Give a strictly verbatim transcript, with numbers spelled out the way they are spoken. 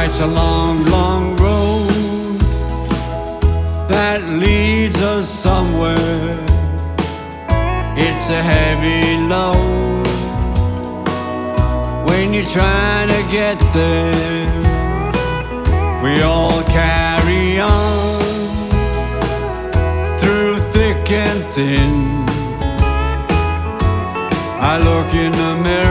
Life's a long, long road that leads us somewhere. It's a heavy load when you're trying to get there. We all carry on through thick and thin. I look in the mirror